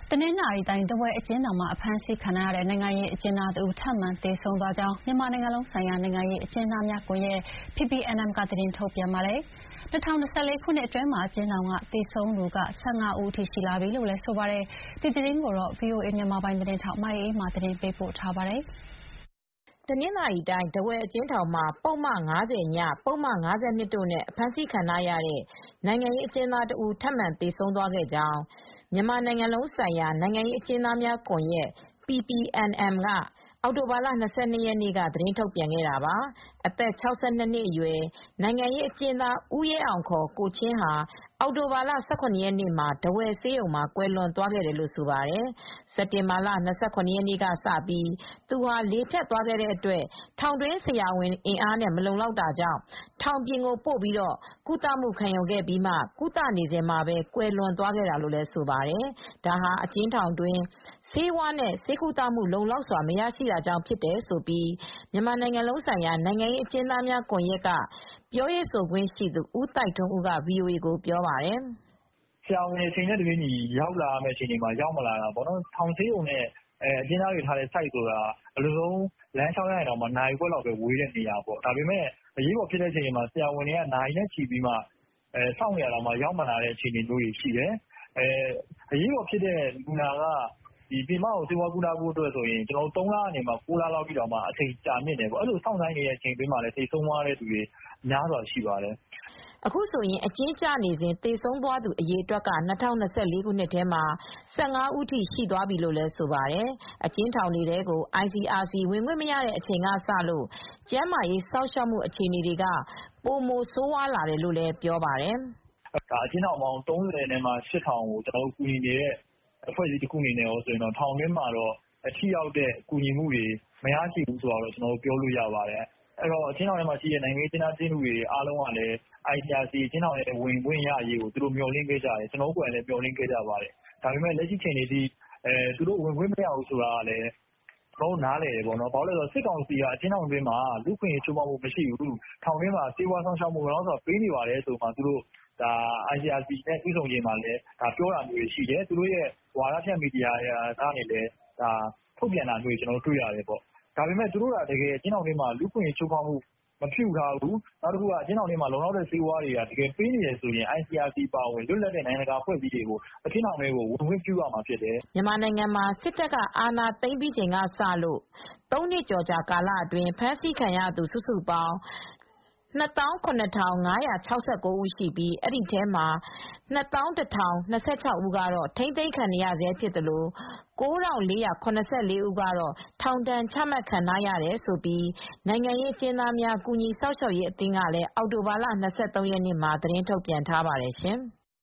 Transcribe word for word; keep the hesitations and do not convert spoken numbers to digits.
တနင်္သာရီတိုင်းထားဝယ်အကျဉ်းထောင်မှာအဖမ်းဆီးခံထားရတဲ့နိုင်ငံရေးအကျဉ်းသားတဦးထပ်မံသေဆုံးသွားကြောင်းမြန်မာနိုင်ငံလုံးဆိုင်ရာနိုင်ငံရေးအကျဉ်းသားများကွန်ရက် P P N M ကသတင်းထုတ်ပြန်ပါတယ်။၂၀၂၄ ခုနှစ်အတွင်းမှာအကျဉ်းထောင်ကသေဆုံးသူ၁၅ ဦးအထိရှိလာပြီလို့လည်းဆိုပါတယ်။ဒီသတင်းကိုတော့ ဗွီအိုအေမြန်မာပိုင်းသတင်းထောက်မအေးအေးမာသတင်းပေးပို့ထားပါတယ်။တနင်္သာရီတိုင်းထားဝယ်အကျဉ်းထောင်မှာပုဒ်မ ၅၀ ည၊ ပုဒ်မ ၅၂ တို့နဲ့အဖမ်းဆီးခံထားရတဲ့နိုင်ငံရေးအကျဉ်းသားတဦးထပ်မံသေဆုံးသွားခဲ့ကြောင်းမြန်မာနိုင်ငံလုံးဆိုင်ရာနိုင်ငံရေးအကျဉ်းသားများကွန်ရက် P P N M ကအောက်တိုဘာလ ၂၂ ရက်နေ့ကသတင်းထုတ်ပြန်ခဲ့တာပါ။ အသက် ၆၂ နှစ်အရွယ်နိုင်ငံရေးအကျဉ်းသားဦးရဲအောင် ကိုချင်းဟာအောက်တိုဘာလ ၁၇ ရက်နေ့မှာထားဝယ်ဆေးရုံမှာကွယ်လွန်သွားခဲ့တယ်လို့ဆိုပါတယ်။ စက်တင်ဘာလ ၂၇ ရက်နေ့ကစပြီး သူဟာလေဖြတ်သွားခဲ့တဲ့အတွက် ထောင်တွင်းဆရာဝန်အင်အားနဲ့မလုံလောက်တာကြောင့် ထောင်ပြင်ကိုပို့ပြီးကုသခံယူခဲ့ပြီးမှ ကုသနေစဉ်မှာပဲကွယ်လွန်သွားခဲ့တာလို့ဆိုပါတယ်။ ဒါဟာအကျဉ်းထောင်တွင်းဆေးဝါးနဲ့ဆေးကုသမှုလုံလောက်စွာမရရှိတာကြောင့်ဖြစ်တယ်လို့မြန်မာနိုင်ငံလုံးဆိုင်ရာနိုင်ငံရေးအကျဉ်းသားများကွန်ရက်ကပြောရေးဆိုခွင့်ရှိသူဦးသိုက်ထွန်းဦးက ဗွီအိုအေကိုပြောပါတယ်။ "ဆရာဝန်အချိန်နဲ့တပြေးညီရောက်လာရမယ့်အချိန်မှာရောက်မလာတာပေါ့နော်။ ထောင်ဆေးရုံနဲ့အကျဉ်းသားတွေထားတဲ့ ဆိုက်ဆိုတာအလွန်ဆုံးလမ်းလျှောက်ရရင်တောင်နာရီဝက်လောက်ပဲဝေးတဲ့နေရာပေါ့။ ဒါပေမယ့်အရေးပေါ်ဖြစ်တဲ့အချိန်မှာဆရာဝန်တွေကနာရီနဲ့ချီပြီးမှစောင့်နေရတာမှရောက်မလာတဲ့အခြေအနေမျိုးတွေရှိတယ်။ အရေးပေါ်ဖြစ်တဲ့လူနာကပြင်ပကိုဆေးဝါးကုသဖို့အတွက်ဆိုရင်သုံးလကနေ ကိုးလလောက်အထိအချိန်ကြာမြင့်တယ်ပေါ့။ အဲလိုစောင့်ဆိုင်းနေတဲ့အချိန်အတွင်းမှာလည်းသေဆုံးသွားတဲ့သူတွေများစွာရှိပါတယ်။ " အခုဆိုရင်အကျဉ်းကျနေစဉ်သေဆုံးသွားသူအရေအတွက်က ၂၀၂၄ ခုနှစ်ထဲမှာ ၁၅ ဦးထိရှိသွားပြီလို့လည်းဆိုပါတယ်။ အကျဉ်းထောင်တွေထဲကို I C R C ဝင်ခွင့်မရတဲ့အချိန်ကစလို့ကျန်းမာရေးစောင့်ရှောက်မှုအခြေအနေတွေကပိုမိုဆိုးဝါးလာတယ်လို့လည်းပြောပါတယ်။ "အကျဉ်းထောင်ပေါင်း သုံးဆယ်နဲ့ ရှစ်ထောင်ကိုကူညီနေတဲ့အဖွဲ့အစည်းတခုအနေနဲ့ထောင်တွင်းမှာတော့ထိရောက်တဲ့ကူညီမှုတွေမရရှိဘူးဆိုတာပြောလို့ရပါတယ်။ အဲဒီတော့အကျဉ်းထောင်ထဲမှာရှိတဲ့နိုင်ငံရေးအကျဉ်းသားအကျဉ်းသူတွေအားလုံးကလည်း I C R C အကျဉ်းထောင်ထဲဝင်ခွင့်ရရေးကိုသူတို့မျှော်လင့်ခဲ့ကြတယ်။ ကျနော်တို့ကိုယ်တိုင်လည်းမျှော်လင့်ခဲ့ကြပါတယ်။ ဒါပေမယ့်လက်ရှိအချိန်ထိသူတို့ဝင်ခွင့်မရဘူးဆိုတာကလည်းကျနော်တို့နားလည်တယ်ပေါ့နော်။ ဘာလို့လဲဆိုတော့စစ်ကောင်စီကအကျဉ်းထောင်တွင်းမှာလူ့အခွင့်အရေးချိုးဖောက်မှုမရှိဘူး။ ထောင်တွင်းမှာဆေးဝါးစောင့်ရှောက်မှုလုံလောက်စွာပေးနေပါတယ်ဆိုမှသူတို့I C R C နဲ့တွေ့ဆုံချိန်မှာလည်းပြောတာမျိုးတွေရှိတယ်။ သူတို့ရဲ့ဝါဒဖြန့်မီဒီယာကနေလည်းထုတ်ပြန်တာမျိုးတွေတွေ့ရတယ်ပေါ့။ ဒါပေမယ့်သူတို့ကတကယ်အကျဉ်းထောင်တွင်းမှာလူ့အခွင့်အရေးချိုးဖောက်မှုမပြုထားဘူး။ နောက်တခုကအကျဉ်းထောင်တွင်းမှာလုံလောက်တဲ့ဆေးဝါးတွေကတကယ်ပေးနေတယ်ဆိုရင် I C R C အပါအဝင်လွတ်လပ်တဲ့နိုင်ငံတကာအဖွဲ့အစည်းတွေကိုအကျဉ်းထောင်ထဲကိုဝင်ခွင့်ပြုရမှာဖြစ်တယ်။ " မြန်မာနိုင်ငံမှာစစ်တပ်ကအာဏာသိမ်းပြီးချိန်ကစလို့ သုံးနှစ်ကျော်ကြာကာလအတွင်းဖမ်းဆီးခံရသူစုစုပေါင်း နှစ်သောင်းခုနှစ်ထောင်ငါးရာခြောက်ဆယ်ကိုဦးရှိပြီး အဲဒီထဲမှာ နှစ်သောင်းတထောင်နှစ်ဆယ့်ခြောက်ဦးကတော့ထိန်းသိမ်းခံနေရဆဲဖြစ်သလို ကိုးထောင်လေးရာခုနှစ်ဆယ့်လေး ဦးကတော့ထောင်ဒဏ်ချမှတ်ခံထားရတယ်လို့ နိုင်ငံရေးအကျဉ်းသားများကူညီစောင့်ရှောက်ရေးအသင်းကလည်းအောက်တိုဘာလ ၂၃ ရက်နေ့မှာသတင်းထုတ်ပြန်ထားပါတယ်ရှင်။